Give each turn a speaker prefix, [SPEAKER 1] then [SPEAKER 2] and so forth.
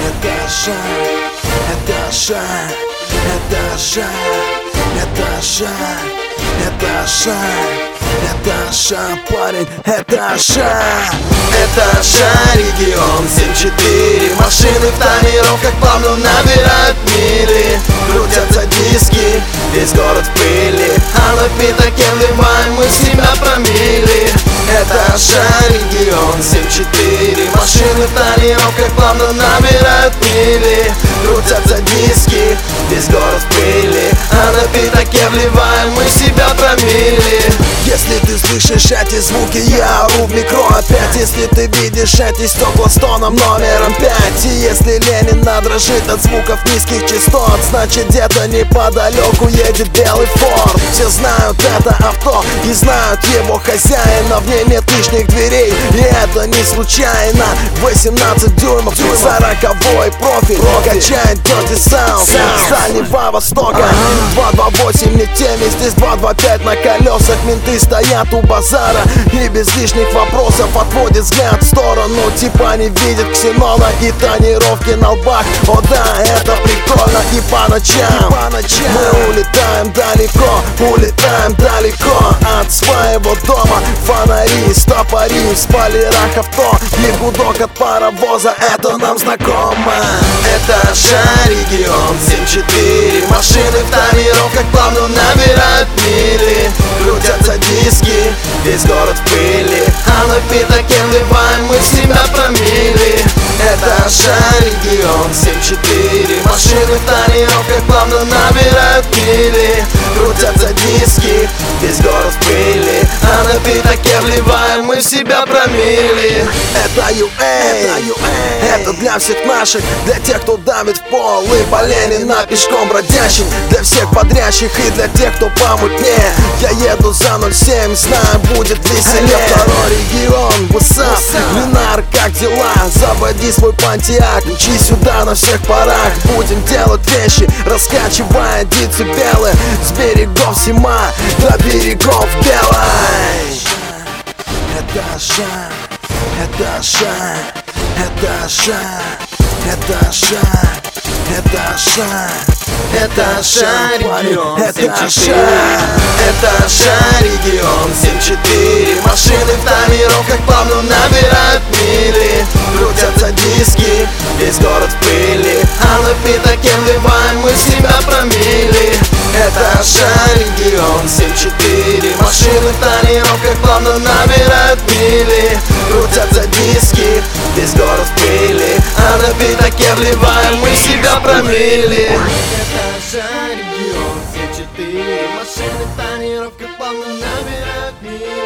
[SPEAKER 1] этажа, этажа, этажа, этажа, этажа, этажа, парень, этажа. Этажа, регион 7-4. Машины в тонировках плавно набирают мили. Крутятся диски, весь город в пыли, а напиток вливаем мы в себя промили. Этажа, регион 7-4. Машины в тонировках плавно набирают мили. Крутятся диски, весь город в пыли, а напиток вливаем мы в себя промили. Если ты слышишь эти звуки, я ору в микро опять. Если ты видишь эти стекла с тоном номером 5, и если Ленина дрожит от звуков низких частот, значит где-то неподалеку едет белый Форд. Все знают это авто и знают его хозяина. В ней нет лишних дверей, и это не случайно. 18 дюймов, 40-й профиль, качает Dirty Sound с Дальнего Востока. 228 не теми, здесь 225 на колесах. Менты стоят у базара и без лишних вопросов отводят взгляд в сторону, типа не видят ксенона и тонировки на лбах. О да, это прикольно и по ночам мы улетаем далеко от своего дома. Фонари, стопори, в спойлерах авто и гудок от паровоза, это нам знакомо. Этажа, регион 7-4. Машины в тонировках плавно набирают мили. Крутятся диски, весь город в пыли, а напиток вливаем мы в себя промили. Этажа, регион 7-4. Машины в тонировках плавно набирают мили. Крутятся диски, весь город в пыли, а напиток вливаем мы в себя промили. Это UA, это для всех наших, для тех, кто давит в пол и по Ленина пешком бродящих, для всех бодрящих и для тех, кто помутнее. Я еду за 07, знаю, будет веселее. Второй регион, what's up? Минар, как дела? Заводи свой Pontiac, мчи сюда на всех парах. Будем делать вещи, раскачивая децибелы с берегов Сима до берегов Белой. Этажа, этажа, этажа, этажа, этажа, этажа, регион 7-4. Этажа, регион 7-4. Машины в тонировках плавно набирают мили. Крутятся диски, весь город в пыли, а напиток вливаем мы в себя промили. Этажа, регион 7-4. Машины в тонировках плавно набирают мили. Крутятся диски, весь город в пыли, а напиток вливаем мы в себя промили. Этажа, регион 7-4. Машины в тонировках плавно набирают мили.